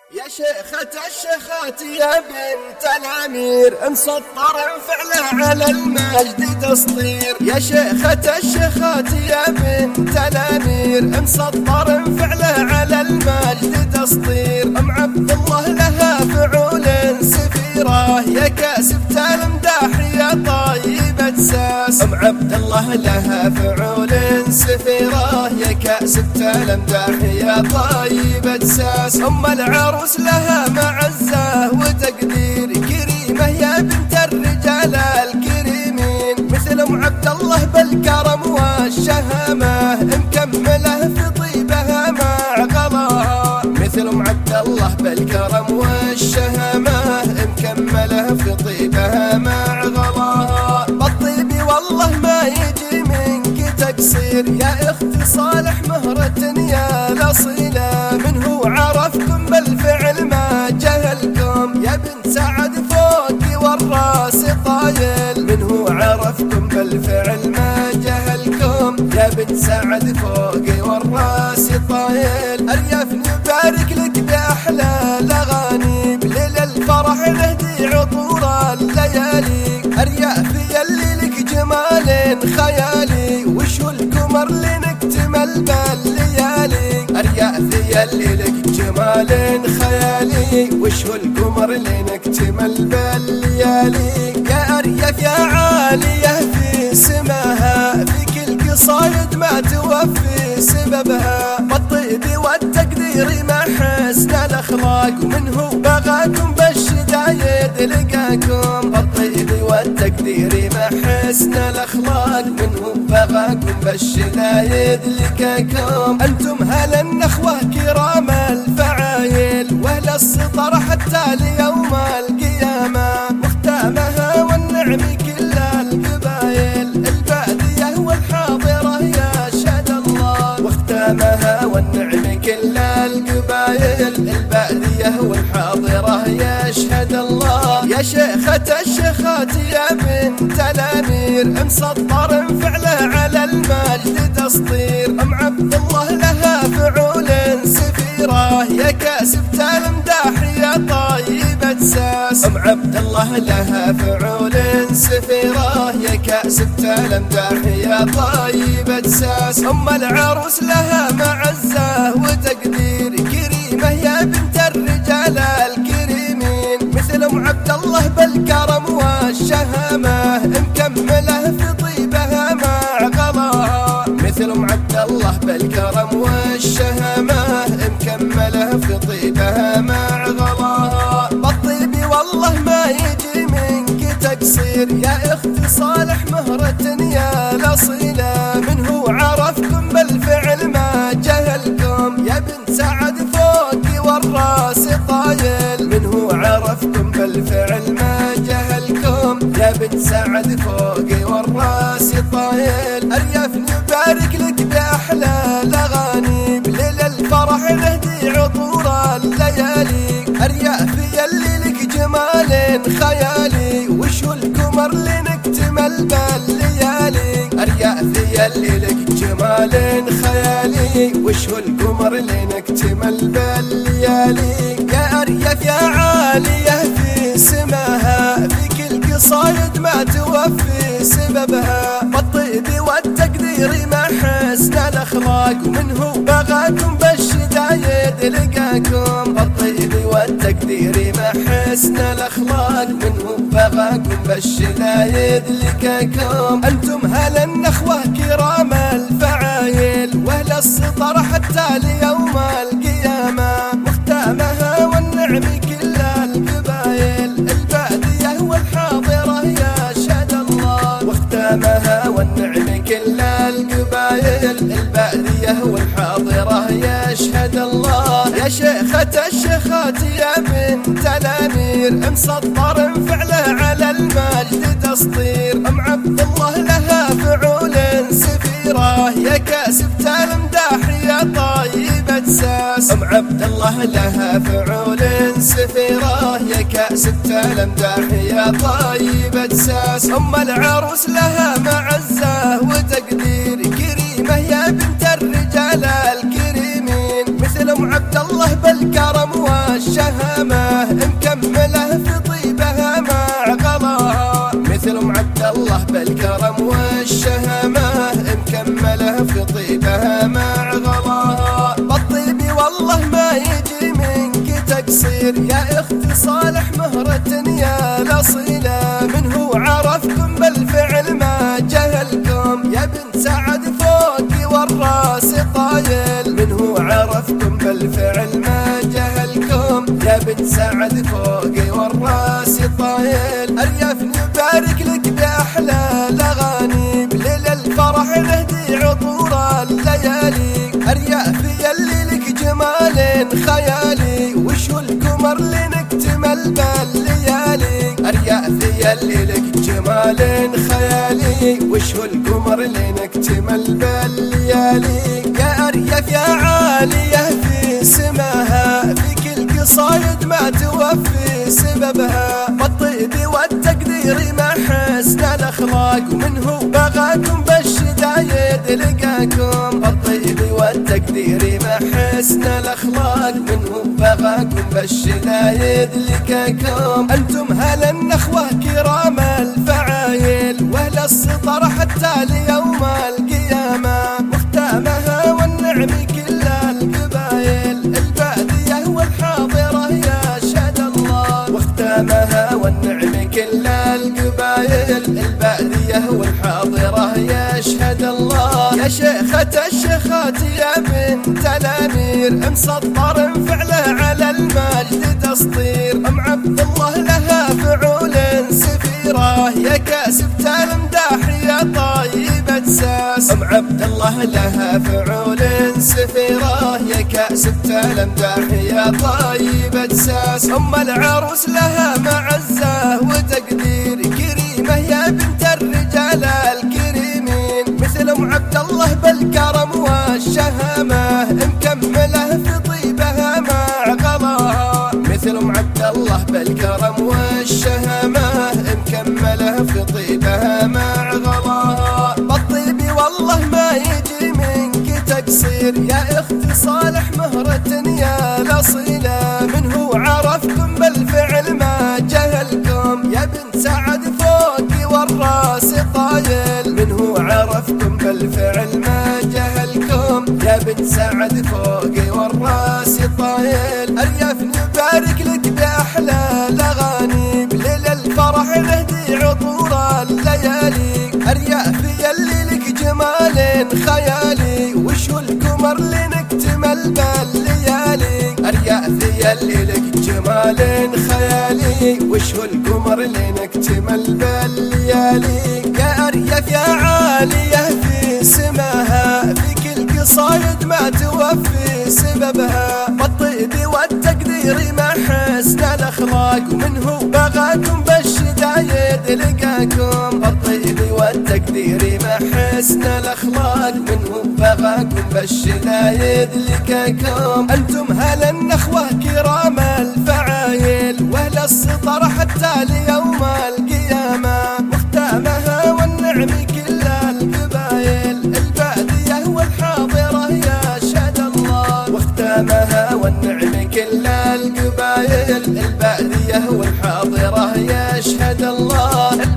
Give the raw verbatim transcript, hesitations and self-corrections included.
يا شيخة الشيخات يا بنت الأمير مسطر فعله على المجد تسطير. يا شيخة الشيخات يا بنت الأمير مسطر فعله على المجد تسطير. أم عبد الله لها فعول سفيرة يا كاسبة المداح يا طيبة ساس. أم عبد الله لها فعول سفيرة يا كاسبة المداح يا طيبة ساس. أم العروس لها معزة وتقدير كريمة يا بنت الرجال الكريمين. مثل أم عبد الله بالكرم والشهامة مكملة في طيبها مع غلاها. مثل أم عبد الله بالكرم والشهامة مكملة في طيبها مع غلاها. بالطيب والله ما يجي منك تقصير يا اختي صالح مهرة يا الأصيلة. من هو عرفكم بالفعل ما جهلكم يا بنت سعد فوقي والراس طايل. من هو عرفكم بالفعل ما جهلكم يا بنت سعد فوقي والراس طايل. أرياف نبارك لك بأحلى الأغاني بليل الفرح نهدي عطور الليالي. أرياف يلي لك جمال خيالي وشو القمر لنكتمل بالليالي. أرياف يلي لك جمال خيالي وشو القمر لنكتمل بالليالي. يا أرياف يا عالية في سماها في كل قصايد ما توفي سببها. بالطيب والتقدير مع حسن الأخلاق ومنه بغاكم بالشدايد لقاكم. بالطيب والتقدير مع حسن الأخلاق منه بغاكم بالشدايد لقاكم. أنتم هل النخوة كرام الفعايل وأهل السطر حتى ليوم القيامة. مختامها والنعم كل القبايل البادية والحاضرة يشهد الله. واختامها والنعم كل القبايل البادية والحاضرة يشهد الله. يا شيخة الشيخات يا بنت الأمير مسطر فعله على المجد تسطير. أم عبد الله لها فعول سفيرة يا كاسبة المداح يا طيبة ساس. أم عبد الله لها فعول سفيرة يا كاسبة المداح يا طيبة ساس. أم العروس لها معزة وتقدير كريمة يا بنت الرجال الكريمين. مثل أم عبد الله بالكرم والشهامة مكملة في طيبها مع غلاها. مثل أم عبد الله بالكرم والشهامة مكملة في طيبها مع غلاها. بالطيب والله ما يجي منك تقصير يا اختي صالح مهرة يا الأصيلة. من هو عرفكم بالفعل ما جهلكم يا بنت سعد فوقي والراس طايل. من هو عرفكم بالفعل ما جهلكم يا بنت سعد فوقي والراس طايل. أرياف نبارك لك بأحلى الأغاني بليل الفرح نهدي عطور الليالي. أرياف يلي لك جمال خيالي وشو القمر لنكتمل بالليالي. أرياف يلي لك جمال خيالي وشو القمر لنكتمل بالليالي. يا أرياف يا عالية في سماها في كل قصايد ما توفي سببها. بالطيب والتقدير مع حسن الأخلاق ومنه بغاكم بالشدايد لقاكم. بالطيب والتقدير مع حسن الأخلاق منه بغاكم بالشدايد لقاكم. أنتم هل النخوة كرام الفعايل وأهل السطر حتى ليوم القيامة. مختامها والنعم كل القبايل البادية والحاضرة يشهد الله. واختامها والنعم كل القبايل البادية والحاضرة يشهد الله. يا شيخة الشيخات يا بنت الأمير مسطر فعله على المجد تسطير. أم عبد الله لها فعول سفيرة يا كاسبة المداح يا طيبة ساس. أم عبد الله لها فعول سفيرة يا كاسبة المداح يا طيبة ساس. أم العروس لها معزة وتقدير كريمة يا بنت الرجال الكريمين. مثل أم عبد الله بالكرم والشهامة مكمله في طيبها مع غلاها، مثل ام عبد الله بالكرم والشهامة مكمله في طيبها مع غلاها. بالطيب والله ما يجي منك تقصير يا اختي صالح مهرة يا الاصيلة، من هو عرفكم بالفعل ما جهلكم يا بنت سعد فوقي والراس طايل، من هو عرفكم بالفعل ما جهلكم يا بنت سعد فوقي والراس طايل. ارياف نبارك لك باحلى الاغاني بليل الفرح نهدي عطور الليالي، ارياف يلي لك جمال خيالي وشو القمر لنكتمل بالليالي، ارياف يلي لك جمال خيالي وشو القمر لنكتمل بالليالي. يا ارياف يا عالية في سماها فيك القصايد ما توفي سببها، بالطيب والتقدير مع حسن الاخلاق ومنه بغاكم بالشدايد لقاكم، بالطيب والتقدير مع حسن الاخلاق منه بغاكم بالشدايد لقاكم. انتم هل النخوة كرام الفعايل واهل السطر حتى ليوم القيامة، مختامها والنعم كل القبايل البادية والحاضرة يشهد الله، واختامها والنعم كل القبايل البادية والحاضرة يشهد الله. يا شيخة الشيخات يا بنت الامير مسطر فعله على المجد تسطير، ام عبد الله لها فعول سفيرة يا كاسبة المداح يا طيبة ساس، ام عبد الله لها فعول سفيرة يا كاسبة المداح يا طيبة ساس. ام العروس لها معزة وتقدير كريمة يا بنت الرجال الكريمين، مثل ام عبد الله بالكرم والشهامة مكمله في طيبها مع غلاها، مثل ام عبد الله بالكرم والشهامة مكمله في طيبها مع غلاها. بالطيب والله ما يجي منك تقصير يا اختي صالح مهرة يا الاصيلة، من هو عرفكم بالفعل ما جهلكم يا بنت سعد فوقي والراس طايل، من هو عرفكم بالفعل ما جهلكم يا بنت سعد فوقي والراس طايل. ارياف نبارك لك باحلى الاغاني بليل الفرح نهدي عطور الليالي، ارياف يلي لك جمال خيالي وشو القمر لنكتمل بالليالي، ارياف يلي لك جمال خيالي وشو القمر لنكتمل بالليالي. يا ارياف يا عالية في سماها فيك القصايد ما توفي سببها، بالطيب والتقدير مع حسن الاخلاق ومنه بغاكم بالشدايد لقاكم، بالطيب والتقدير مع حسن الاخلاق منه بغاكم بالشدايد لقاكم. انتم هل النخوة كرام الفعايل واهل السطر حتى ليوم القيامة، مختامها والنعم كل القبايل البادية والحاضرة يشهد الله، واختامها والنعم كل القبايل البادية والحاضرة يشهد الله.